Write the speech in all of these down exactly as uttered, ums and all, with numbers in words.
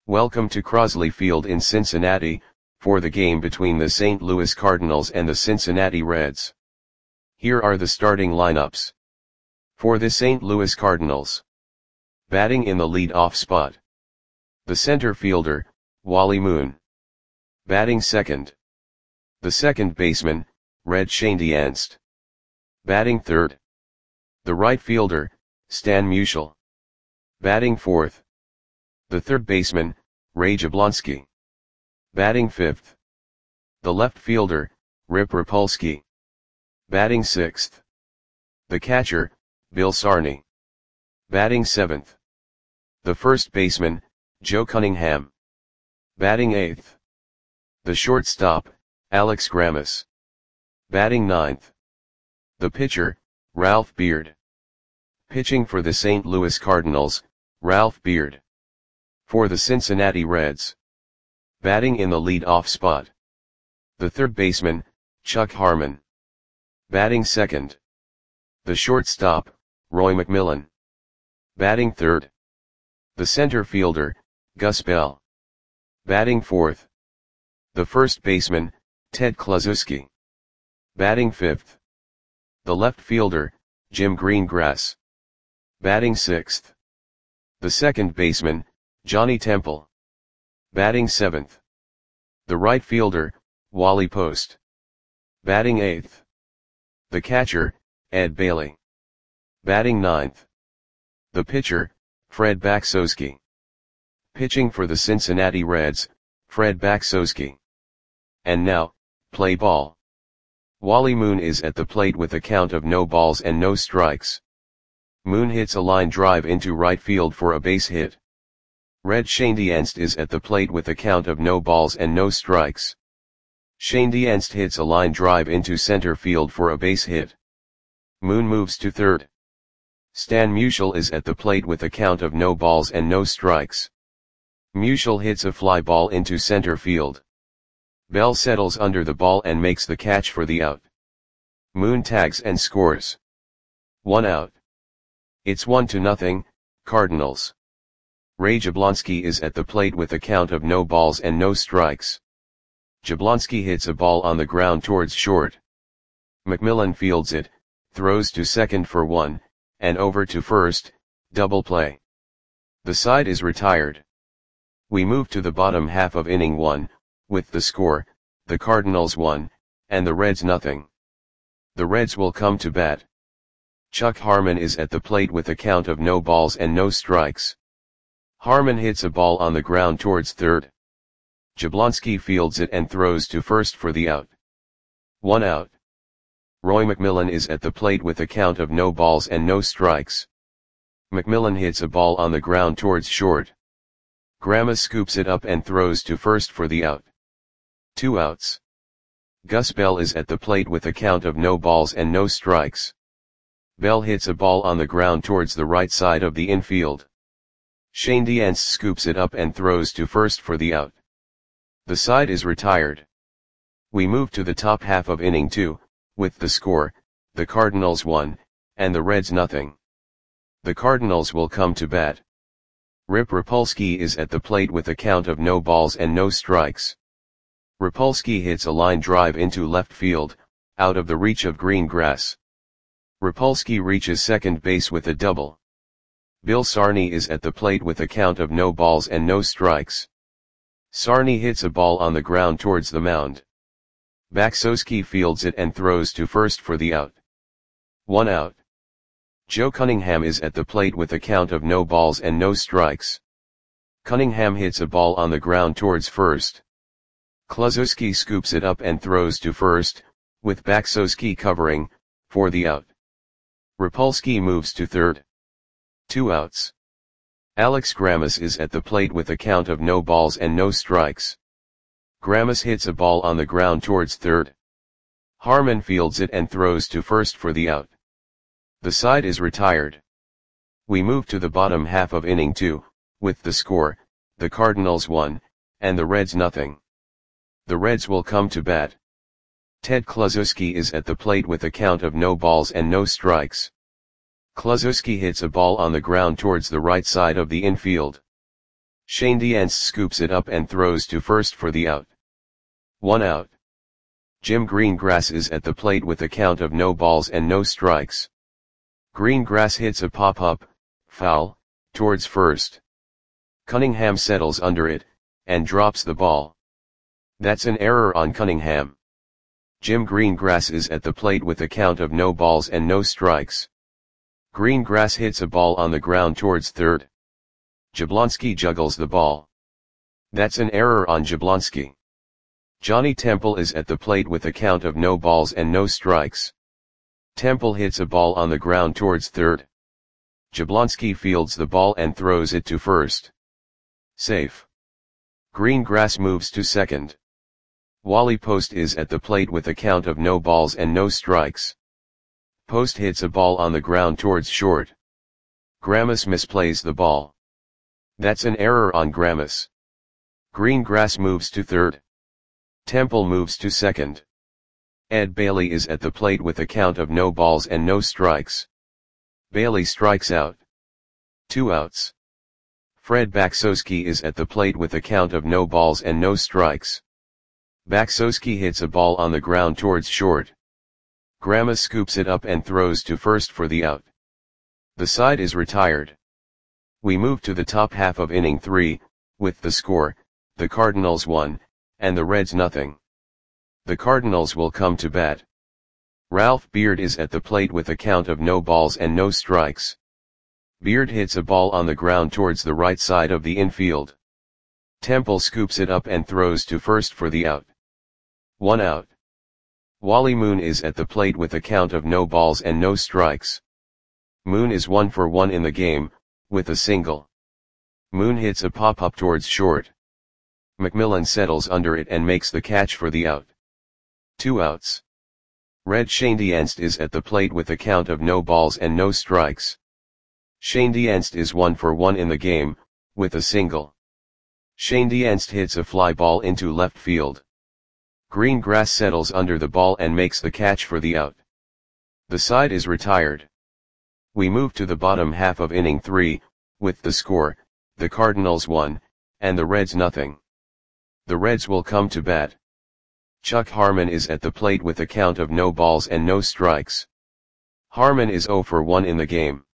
Welcome to Crosley Field in Cincinnati, for the game between the Saint Louis Cardinals and the Cincinnati Reds. Here are the starting lineups. For the Saint Louis Cardinals. Batting in the lead-off spot. The center fielder, Wally Moon. Batting second. The second baseman, Red Schoendienst. Batting third. The right fielder, Stan Musial. Batting fourth. The third baseman, Ray Jablonski. Batting fifth. The left fielder, Rip Rapolsky. Batting sixth. The catcher, Bill Sarney. Batting seventh. The first baseman, Joe Cunningham. Batting eighth. The shortstop, Alex Grammas. Batting ninth. The pitcher, Ralph Beard. Pitching for the Saint Louis Cardinals, Ralph Beard. For the Cincinnati Reds. Batting in the lead-off spot. The third baseman, Chuck Harmon. Batting second. The shortstop, Roy McMillan. Batting third. The center fielder, Gus Bell. Batting fourth. The first baseman, Ted Kluszewski. Batting fifth. The left fielder, Jim Greengrass. Batting sixth. The second baseman, Johnny Temple. Batting seventh. The right fielder, Wally Post. Batting eighth. The catcher, Ed Bailey. Batting ninth. The pitcher, Fred Baksowski. Pitching for the Cincinnati Reds, Fred Baksowski. And now, play ball. Wally Moon is at the plate with a count of no balls and no strikes. Moon hits a line drive into right field for a base hit. Red Schoendienst is at the plate with a count of no balls and no strikes. Schoendienst hits a line drive into center field for a base hit. Moon moves to third. Stan Musial is at the plate with a count of no balls and no strikes. Musial hits a fly ball into center field. Bell settles under the ball and makes the catch for the out. Moon tags and scores. One out. It's one to nothing, Cardinals. Ray Jablonski is at the plate with a count of no balls and no strikes. Jablonski hits a ball on the ground towards short. McMillan fields it, throws to second for one, and over to first, double play. The side is retired. We move to the bottom half of inning one, with the score, the Cardinals one, and the Reds nothing. The Reds will come to bat. Chuck Harmon is at the plate with a count of no balls and no strikes. Harmon hits a ball on the ground towards third. Jablonski fields it and throws to first for the out. One out. Roy McMillan is at the plate with a count of no balls and no strikes. McMillan hits a ball on the ground towards short. Grammas scoops it up and throws to first for the out. Two outs. Gus Bell is at the plate with a count of no balls and no strikes. Bell hits a ball on the ground towards the right side of the infield. Schoendienst scoops it up and throws to first for the out. The side is retired. We move to the top half of inning two, with the score, the Cardinals one, and the Reds nothing. The Cardinals will come to bat. Rip Rapolsky is at the plate with a count of no balls and no strikes. Rapolsky hits a line drive into left field, out of the reach of Greengrass. Rapolsky reaches second base with a double. Bill Sarney is at the plate with a count of no balls and no strikes. Sarney hits a ball on the ground towards the mound. Baksowski fields it and throws to first for the out. One out. Joe Cunningham is at the plate with a count of no balls and no strikes. Cunningham hits a ball on the ground towards first. Kluszewski scoops it up and throws to first, with Baksowski covering, for the out. Rapolsky moves to third. Two outs. Alex Grammas is at the plate with a count of no balls and no strikes. Grammas hits a ball on the ground towards third. Harmon fields it and throws to first for the out. The side is retired. We move to the bottom half of inning two, with the score, the Cardinals one, and the Reds nothing. The Reds will come to bat. Ted Kluszewski is at the plate with a count of no balls and no strikes. Kluszewski hits a ball on the ground towards the right side of the infield. Shane scoops it up and throws to first for the out. One out. Jim Greengrass is at the plate with a count of no balls and no strikes. Greengrass hits a pop-up, foul, towards first. Cunningham settles under it, and drops the ball. That's an error on Cunningham. Jim Greengrass is at the plate with a count of no balls and no strikes. Greengrass hits a ball on the ground towards third. Jablonski juggles the ball. That's an error on Jablonski. Johnny Temple is at the plate with a count of no balls and no strikes. Temple hits a ball on the ground towards third. Jablonski fields the ball and throws it to first. Safe. Greengrass moves to second. Wally Post is at the plate with a count of no balls and no strikes. Post hits a ball on the ground towards short. Grammas misplays the ball. That's an error on Grammas. Greengrass moves to third. Temple moves to second. Ed Bailey is at the plate with a count of no balls and no strikes. Bailey strikes out. Two outs. Fred Baksowski is at the plate with a count of no balls and no strikes. Baksowski hits a ball on the ground towards short. Grammas scoops it up and throws to first for the out. The side is retired. We move to the top half of inning three, with the score, the Cardinals one, and the Reds nothing. The Cardinals will come to bat. Ralph Beard is at the plate with a count of no balls and no strikes. Beard hits a ball on the ground towards the right side of the infield. Temple scoops it up and throws to first for the out. One out. Wally Moon is at the plate with a count of no balls and no strikes. Moon is one for one in the game, with a single. Moon hits a pop-up towards short. McMillan settles under it and makes the catch for the out. Two outs. Red Schoendienst is at the plate with a count of no balls and no strikes. Schoendienst is one for one in the game, with a single. Schoendienst hits a fly ball into left field. Greengrass settles under the ball and makes the catch for the out. The side is retired. We move to the bottom half of inning three, with the score, the Cardinals one, and the Reds nothing. The Reds will come to bat. Chuck Harmon is at the plate with a count of no balls and no strikes. Harmon is zero for one in the game.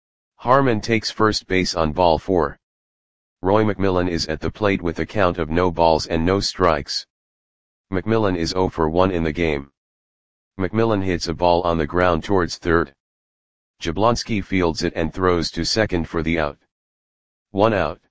Harmon takes first base on ball four. Roy McMillan is at the plate with a count of no balls and no strikes. McMillan is zero for one in the game. McMillan hits a ball on the ground towards third. Jablonski fields it and throws to second for the out. One out.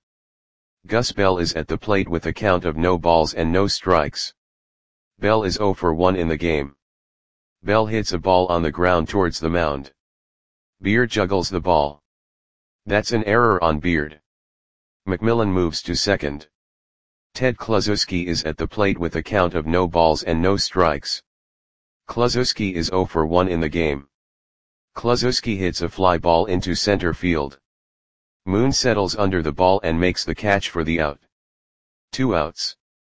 Gus Bell is at the plate with a count of no balls and no strikes. Bell is zero for one in the game. Bell hits a ball on the ground towards the mound. Beard juggles the ball. That's an error on Beard. McMillan moves to second. Ted Kluszewski is at the plate with a count of no balls and no strikes. Kluszewski is zero for one in the game. Kluszewski hits a fly ball into center field. Moon settles under the ball and makes the catch for the out. Two outs.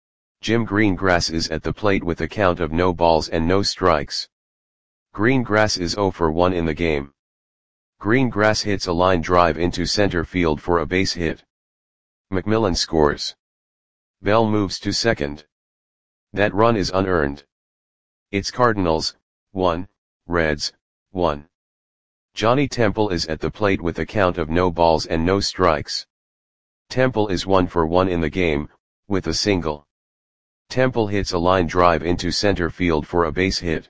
Jim Greengrass is at the plate with a count of no balls and no strikes. Greengrass is zero for one in the game. Greengrass hits a line drive into center field for a base hit. McMillan scores. Bell moves to second. That run is unearned. It's Cardinals, one, Reds, one. Johnny Temple is at the plate with a count of no balls and no strikes. Temple is one for one in the game, with a single. Temple hits a line drive into center field for a base hit.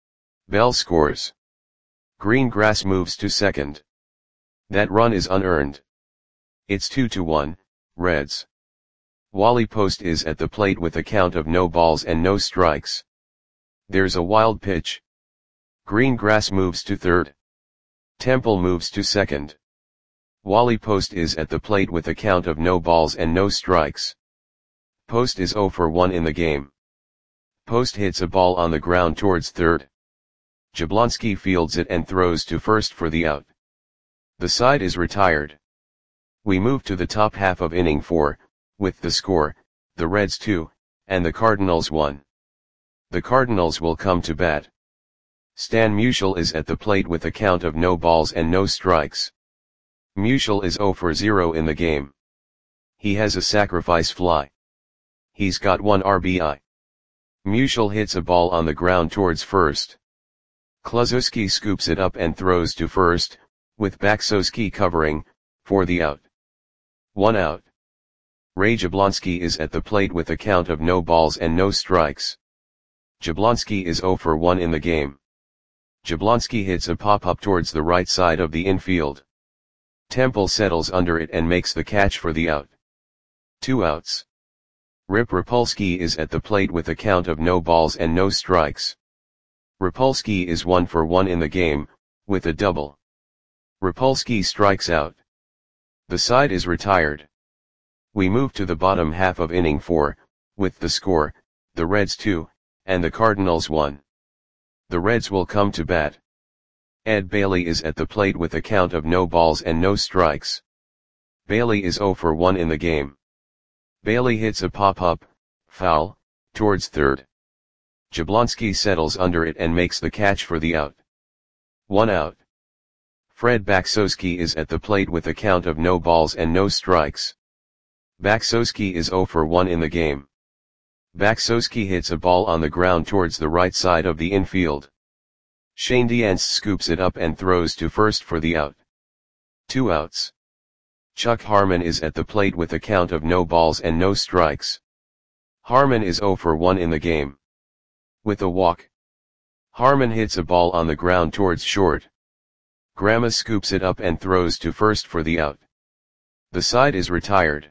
Bell scores. Greengrass moves to second. That run is unearned. It's two to one, Reds. Wally Post is at the plate with a count of no balls and no strikes. There's a wild pitch. Greengrass moves to third. Temple moves to second. Wally Post is at the plate with a count of no balls and no strikes. Post is zero for one in the game. Post hits a ball on the ground towards third. Jablonski fields it and throws to first for the out. The side is retired. We move to the top half of inning four, with the score, the Reds two, and the Cardinals one. The Cardinals will come to bat. Stan Musial is at the plate with a count of no balls and no strikes. Musial is zero for zero in the game. He has a sacrifice fly. He's got one R B I. Musial hits a ball on the ground towards first. Kluszewski scoops it up and throws to first, with Baksowski covering, for the out. One out. Ray Jablonski is at the plate with a count of no balls and no strikes. Jablonski is zero for one in the game. Jablonski hits a pop-up towards the right side of the infield. Temple settles under it and makes the catch for the out. Two outs. Rip Rapolsky is at the plate with a count of no balls and no strikes. Rapolsky is one for one in the game, with a double. Rapolsky strikes out. The side is retired. We move to the bottom half of inning four, with the score, the Reds two, and the Cardinals one. The Reds will come to bat. Ed Bailey is at the plate with a count of no balls and no strikes. Bailey is zero for one in the game. Bailey hits a pop-up, foul, towards third. Jablonski settles under it and makes the catch for the out. One out. Fred Baksowski is at the plate with a count of no balls and no strikes. Baksowski is zero for one in the game. Baksowski hits a ball on the ground towards the right side of the infield. Shane Diance scoops it up and throws to first for the out. Two outs. Chuck Harmon is at the plate with a count of no balls and no strikes. Harmon is zero for one in the game. With a walk. Harmon hits a ball on the ground towards short. Grama scoops it up and throws to first for the out. The side is retired.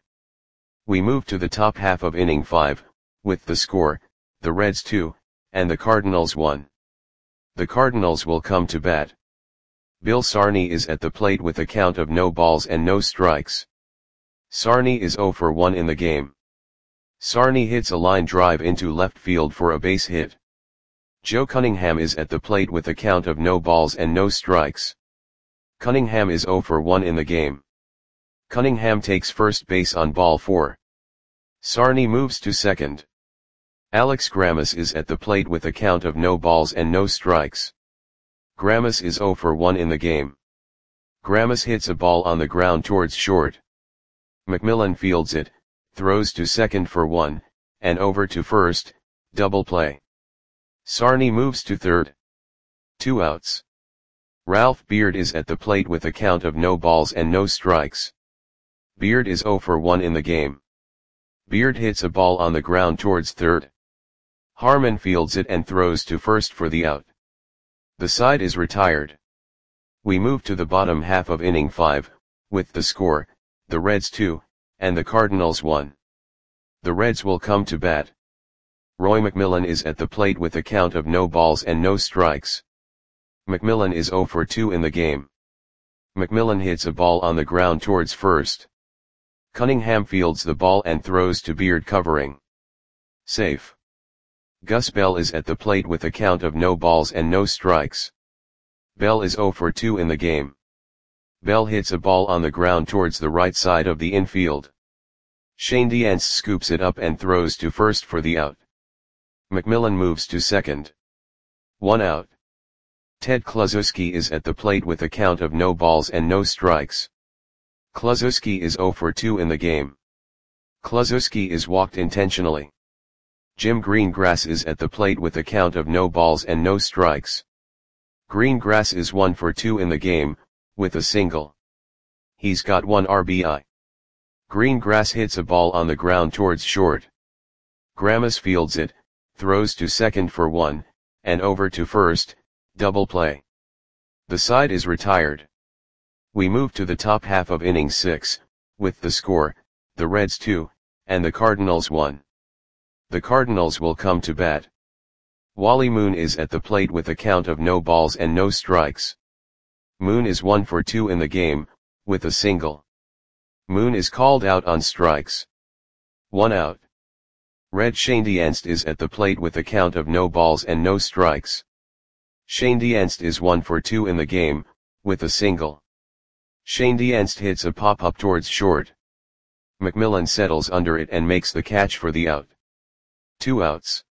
We move to the top half of inning five, with the score, the Reds two, and the Cardinals one. The Cardinals will come to bat. Bill Sarney is at the plate with a count of no balls and no strikes. Sarney is zero for one in the game. Sarney hits a line drive into left field for a base hit. Joe Cunningham is at the plate with a count of no balls and no strikes. Cunningham is zero for one in the game. Cunningham takes first base on ball four. Sarney moves to second. Alex Grammas is at the plate with a count of no balls and no strikes. Grammas is zero for one in the game. Grammas hits a ball on the ground towards short. McMillan fields it, throws to second for one, and over to first, double play. Sarney moves to third. Two outs. Ralph Beard is at the plate with a count of no balls and no strikes. Beard is zero for one in the game. Beard hits a ball on the ground towards third. Harmon fields it and throws to first for the out. The side is retired. We move to the bottom half of inning five, with the score, the Reds two, and the Cardinals one. The Reds will come to bat. Roy McMillan is at the plate with a count of no balls and no strikes. McMillan is zero for two in the game. McMillan hits a ball on the ground towards first. Cunningham fields the ball and throws to Beard covering. Safe. Gus Bell is at the plate with a count of no balls and no strikes. Bell is zero for two in the game. Bell hits a ball on the ground towards the right side of the infield. Shane Diance scoops it up and throws to first for the out. McMillan moves to second. One out. Ted Kluszewski is at the plate with a count of no balls and no strikes. Kluszewski is zero for two in the game. Kluszewski is walked intentionally. Jim Greengrass is at the plate with a count of no balls and no strikes. Greengrass is one for two in the game, with a single. He's got one R B I. Greengrass hits a ball on the ground towards short. Grammas fields it, throws to second for one, and over to first, double play. The side is retired. We move to the top half of inning six, with the score, the Reds two, and the Cardinals one. The Cardinals will come to bat. Wally Moon is at the plate with a count of no balls and no strikes. Moon is one for two in the game, with a single. Moon is called out on strikes. One out. Red Shane Diance is at the plate with a count of no balls and no strikes. Shane Diance is one for two in the game, with a single. Shane Diance hits a pop-up towards short. McMillan settles under it and makes the catch for the out. Two outs.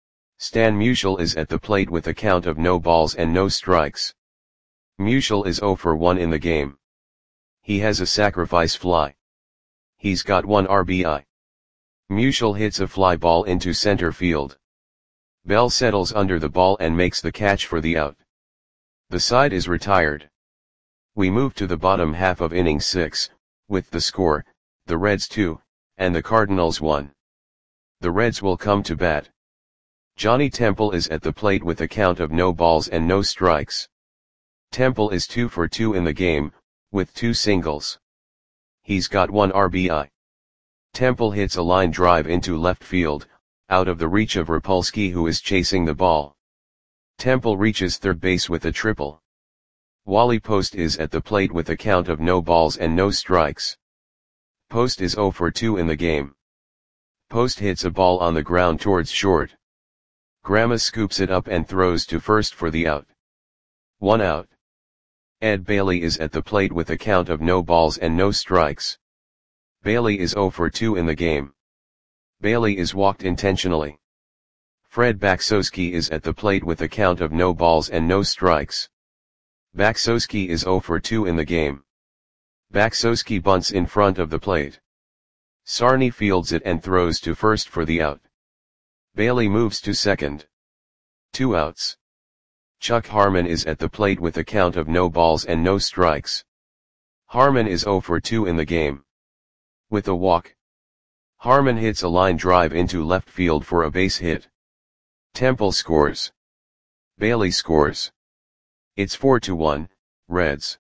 Stan Musial is at the plate with a count of no balls and no strikes. Musial is zero for one in the game. He has a sacrifice fly. He's got one R B I. Musial hits a fly ball into center field. Bell settles under the ball and makes the catch for the out. The side is retired. We move to the bottom half of inning six, with the score, the Reds two, and the Cardinals one. The Reds will come to bat. Johnny Temple is at the plate with a count of no balls and no strikes. Temple is two for two in the game, with two singles. He's got one R B I. Temple hits a line drive into left field, out of the reach of Rapolsky, who is chasing the ball. Temple reaches third base with a triple. Wally Post is at the plate with a count of no balls and no strikes. Post is zero for two in the game. Post hits a ball on the ground towards short. Grandma scoops it up and throws to first for the out. One out. Ed Bailey is at the plate with a count of no balls and no strikes. Bailey is zero for two in the game. Bailey is walked intentionally. Fred Baksowski is at the plate with a count of no balls and no strikes. Baksowski is zero for two in the game. Baksowski bunts in front of the plate. Sarney fields it and throws to first for the out. Bailey moves to second. Two outs. Chuck Harmon is at the plate with a count of no balls and no strikes. Harmon is zero for two in the game. With a walk, Harmon hits a line drive into left field for a base hit. Temple scores. Bailey scores. It's four to one, Reds.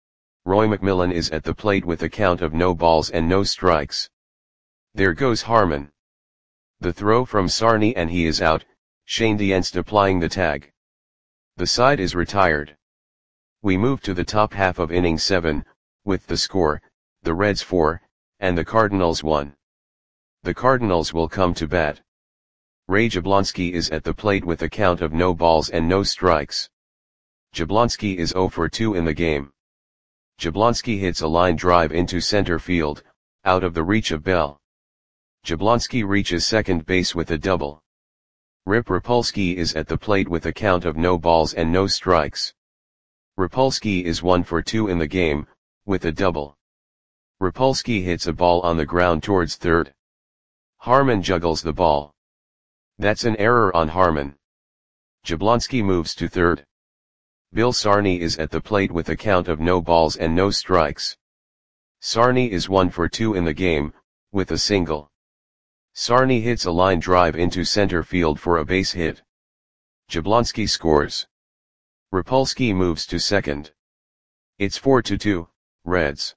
Roy McMillan is at the plate with a count of no balls and no strikes. There goes Harmon. The throw from Sarney and he is out, Shane Dienst applying the tag. The side is retired. We move to the top half of inning seven, with the score, the Reds four, and the Cardinals one. The Cardinals will come to bat. Ray Jablonski is at the plate with a count of no balls and no strikes. Jablonski is zero for two in the game. Jablonski hits a line drive into center field, out of the reach of Bell. Jablonski reaches second base with a double. Rip Rapolsky is at the plate with a count of no balls and no strikes. Rapolsky is one for two in the game, with a double. Rapolsky hits a ball on the ground towards third. Harmon juggles the ball. That's an error on Harmon. Jablonski moves to third. Bill Sarney is at the plate with a count of no balls and no strikes. Sarney is one for two in the game, with a single. Sarney hits a line drive into center field for a base hit. Jablonski scores. Rapolsky moves to second. It's four to two, Reds.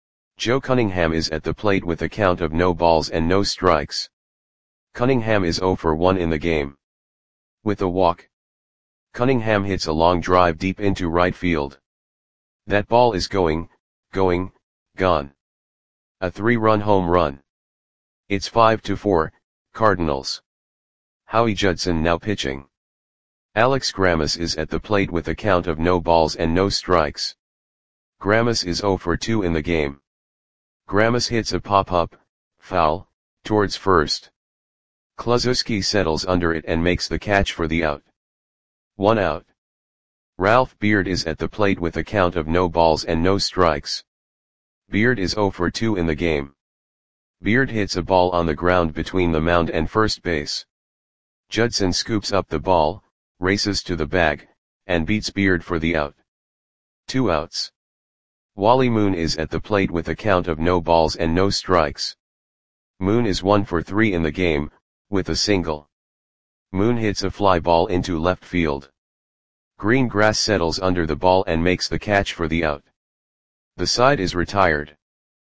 Joe Cunningham is at the plate with a count of no balls and no strikes. Cunningham is zero for one in the game. With a walk, Cunningham hits a long drive deep into right field. That ball is going, going, gone. A three-run home run. It's five to four, Cardinals. Howie Judson now pitching. Alex Grammas is at the plate with a count of no balls and no strikes. Grammas is zero for two in the game. Grammas hits a pop-up, foul, towards first. Kluszewski settles under it and makes the catch for the out. One out. Ralph Beard is at the plate with a count of no balls and no strikes. Beard is zero for two in the game. Beard hits a ball on the ground between the mound and first base. Judson scoops up the ball, races to the bag, and beats Beard for the out. Two outs. Wally Moon is at the plate with a count of no balls and no strikes. Moon is one for three in the game, with a single. Moon hits a fly ball into left field. Greengrass settles under the ball and makes the catch for the out. The side is retired.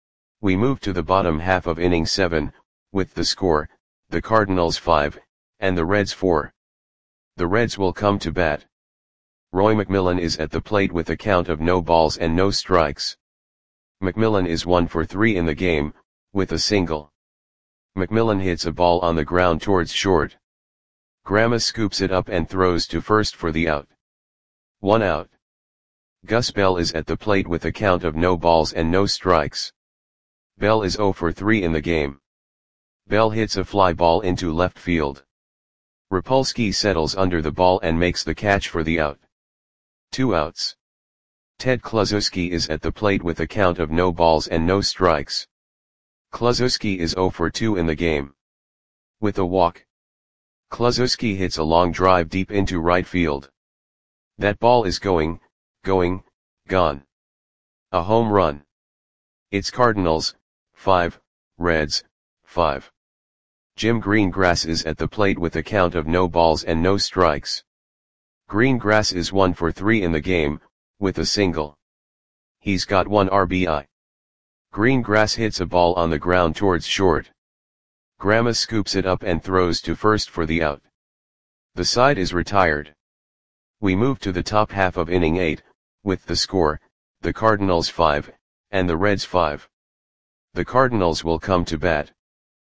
We move to the bottom half of inning seven, with the score, the Cardinals five, and the Reds four. The Reds will come to bat. Roy McMillan is at the plate with a count of no balls and no strikes. McMillan is one for three in the game, with a single. McMillan hits a ball on the ground towards short. Grammas scoops it up and throws to first for the out. One out. Gus Bell is at the plate with a count of no balls and no strikes. Bell is zero for three in the game. Bell hits a fly ball into left field. Rapolsky settles under the ball and makes the catch for the out. Two outs. Ted Kluszewski is at the plate with a count of no balls and no strikes. Kluszewski is zero for two in the game. With a walk, Kluszewski hits a long drive deep into right field. That ball is going, going, gone. A home run. It's Cardinals, five, Reds, five. Jim Greengrass is at the plate with a count of no balls and no strikes. Greengrass is one for three in the game, with a single. He's got one R B I. Greengrass hits a ball on the ground towards short. Grandma scoops it up and throws to first for the out. The side is retired. We move to the top half of inning eight, with the score, the Cardinals five, and the Reds five. The Cardinals will come to bat.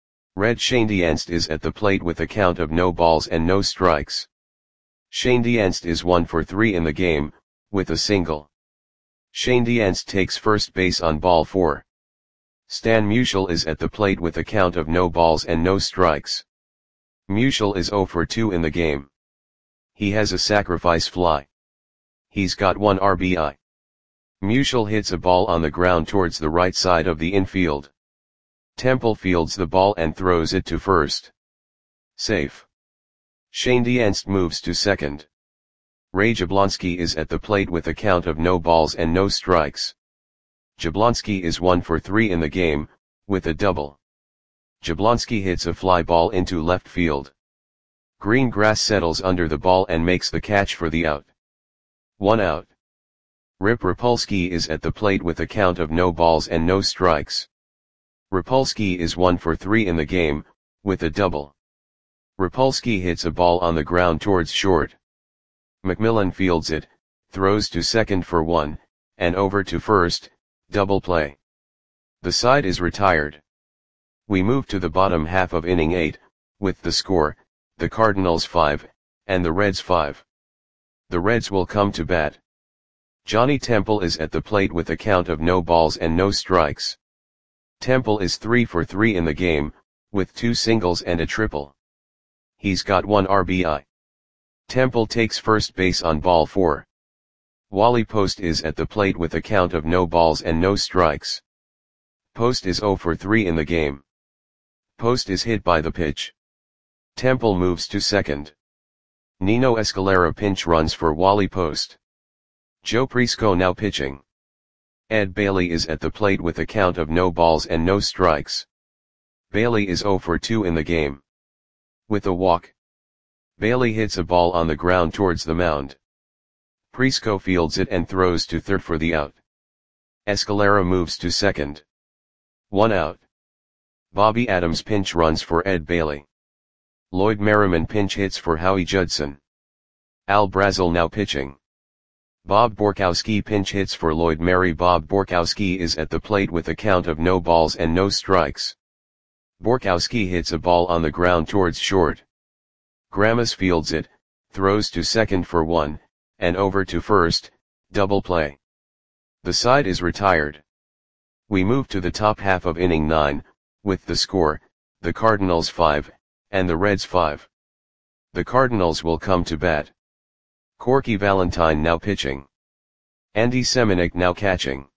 Red Schoendienst is at the plate with a count of no balls and no strikes. Schoendienst is one for three in the game, with a single. Schoendienst takes first base on ball four. Stan Musial is at the plate with a count of no balls and no strikes. Musial is zero for two in the game. He has a sacrifice fly. He's got one R B I. Musial hits a ball on the ground towards the right side of the infield. Temple fields the ball and throws it to first. Safe. Schoendienst moves to second. Ray Jablonski is at the plate with a count of no balls and no strikes. Jablonski is one for three in the game, with a double. Jablonski hits a fly ball into left field. Greengrass settles under the ball and makes the catch for the out. One out. Rip Rapolsky is at the plate with a count of no balls and no strikes. Rapolsky is one for three in the game, with a double. Rapolsky hits a ball on the ground towards short. McMillan fields it, throws to second for one, and over to first, double play. The side is retired. We move to the bottom half of inning eight, with the score, the Cardinals five, and the Reds five. The Reds will come to bat. Johnny Temple is at the plate with a count of no balls and no strikes. Temple is three for three in the game, with two singles and a triple. He's got one R B I. Temple takes first base on ball four. Wally Post is at the plate with a count of no balls and no strikes. Post is zero for three in the game. Post is hit by the pitch. Temple moves to second. Nino Escalera pinch runs for Wally Post. Joe Prisco now pitching. Ed Bailey is at the plate with a count of no balls and no strikes. Bailey is zero for two in the game. With a walk, Bailey hits a ball on the ground towards the mound. Prisco fields it and throws to third for the out. Escalera moves to second. One out. Bobby Adams pinch runs for Ed Bailey. Lloyd Merriman pinch hits for Howie Judson. Al Brazel now pitching. Bob Borkowski pinch hits for Lloyd Merry. Bob Borkowski is at the plate with a count of no balls and no strikes. Borkowski hits a ball on the ground towards short. Grammas fields it, throws to second for one, and over to first, double play. The side is retired. We move to the top half of inning nine, with the score, the Cardinals five, and the Reds five. The Cardinals will come to bat. Corky Valentine now pitching. Andy Semenuk now catching.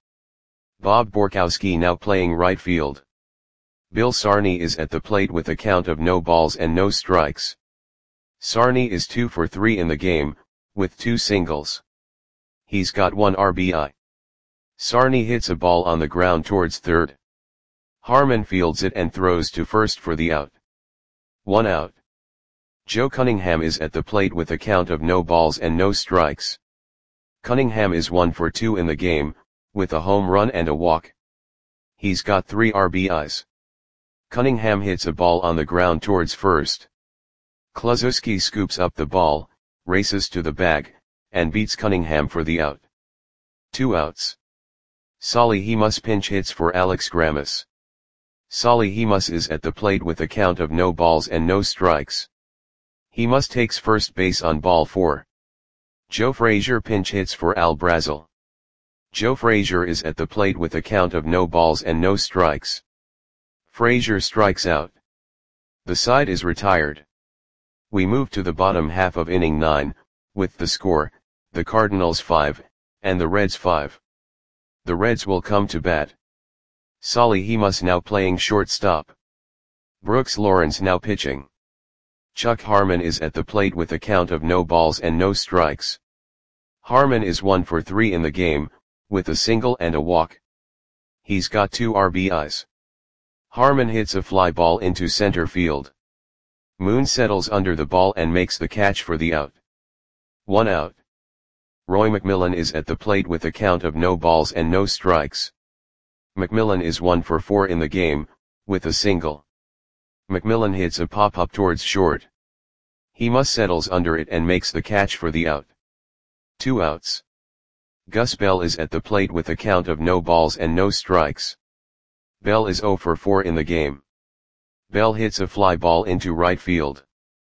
Bob Borkowski now playing right field. Bill Sarney is at the plate with a count of no balls and no strikes. Sarney is two for three in the game, with two singles. He's got one R B I. Sarney hits a ball on the ground towards third. Harmon fields it and throws to first for the out. One out. Joe Cunningham is at the plate with a count of no balls and no strikes. Cunningham is one for two in the game, with a home run and a walk. He's got three R B Is. Cunningham hits a ball on the ground towards first. Kluszewski scoops up the ball, races to the bag, and beats Cunningham for the out. Two outs. Solly Hemus pinch hits for Alex Grammas. Solly Hemus is at the plate with a count of no balls and no strikes. Hemus takes first base on ball four. Joe Frazier pinch hits for Al Brazel. Joe Frazier is at the plate with a count of no balls and no strikes. Frazier strikes out. The side is retired. We move to the bottom half of inning nine, with the score, the Cardinals five, and the Reds five. The Reds will come to bat. Solly Hemus now playing shortstop. Brooks Lawrence now pitching. Chuck Harmon is at the plate with a count of no balls and no strikes. Harmon is one for three in the game, with a single and a walk. He's got two R B Is. Harmon hits a fly ball into center field. Moon settles under the ball and makes the catch for the out. One out. Roy McMillan is at the plate with a count of no balls and no strikes. McMillan is one for four in the game, with a single. McMillan hits a pop-up towards short. Hemus settles under it and makes the catch for the out. Two outs. Gus Bell is at the plate with a count of no balls and no strikes. Bell is zero for four in the game. Bell hits a fly ball into right field.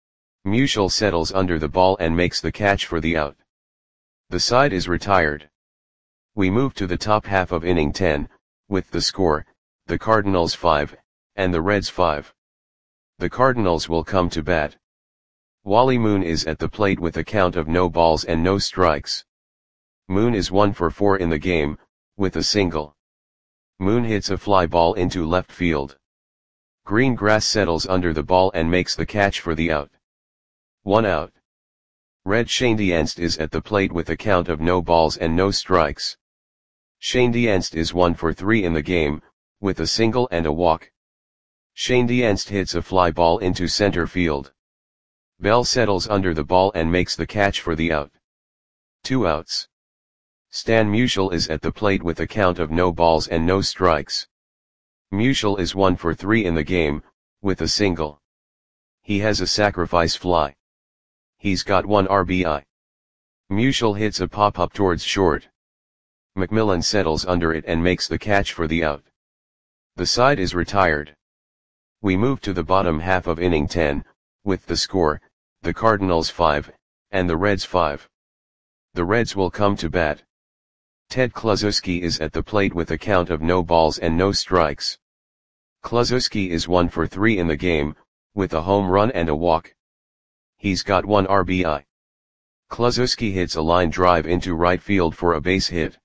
Musial settles under the ball and makes the catch for the out. The side is retired. We move to the top half of inning ten, with the score, the Cardinals five, and the Reds five. The Cardinals will come to bat. Wally Moon is at the plate with a count of no balls and no strikes. Moon is one for four in the game, with a single. Moon hits a fly ball into left field. Greengrass settles under the ball and makes the catch for the out. One out. Red Schoendienst is at the plate with a count of no balls and no strikes. Schoendienst is one for three in the game, with a single and a walk. Schoendienst hits a fly ball into center field. Bell settles under the ball and makes the catch for the out. Two outs. Stan Musial is at the plate with a count of no balls and no strikes. Musial is one for three in the game, with a single. He has a sacrifice fly. He's got one R B I. Musial hits a pop-up towards short. McMillan settles under it and makes the catch for the out. The side is retired. We move to the bottom half of inning ten, with the score, the Cardinals five, and the Reds five. The Reds will come to bat. Ted Kluszewski is at the plate with a count of no balls and no strikes. Kluszewski is one for three in the game, with a home run and a walk. He's got one R B I. Kluszewski hits a line drive into right field for a base hit.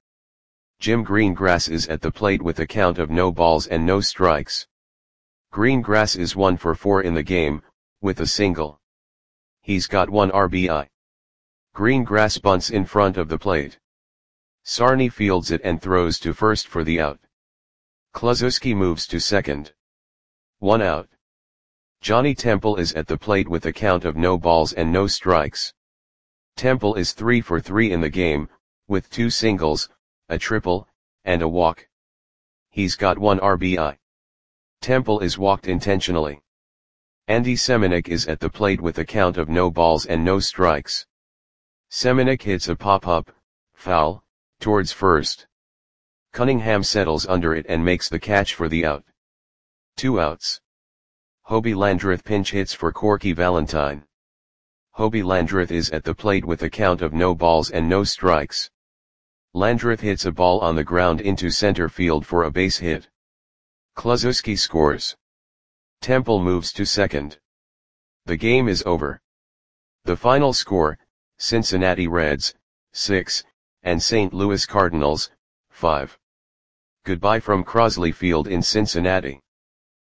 Jim Greengrass is at the plate with a count of no balls and no strikes. Greengrass is one for four in the game, with a single. He's got one R B I. Greengrass bunts in front of the plate. Sarney fields it and throws to first for the out. Kluszewski moves to second. One out. Johnny Temple is at the plate with a count of no balls and no strikes. Temple is three for three in the game, with two singles, a triple, and a walk. He's got one R B I. Temple is walked intentionally. Andy Semenuk is at the plate with a count of no balls and no strikes. Semenuk hits a pop-up, foul, towards first. Cunningham settles under it and makes the catch for the out. Two outs. Hobie Landreth pinch hits for Corky Valentine. Hobie Landreth is at the plate with a count of no balls and no strikes. Landreth hits a ball on the ground into center field for a base hit. Kluszewski scores. Temple moves to second. The game is over. The final score, Cincinnati Reds, six, and Saint Louis Cardinals, five. Goodbye from Crosley Field in Cincinnati.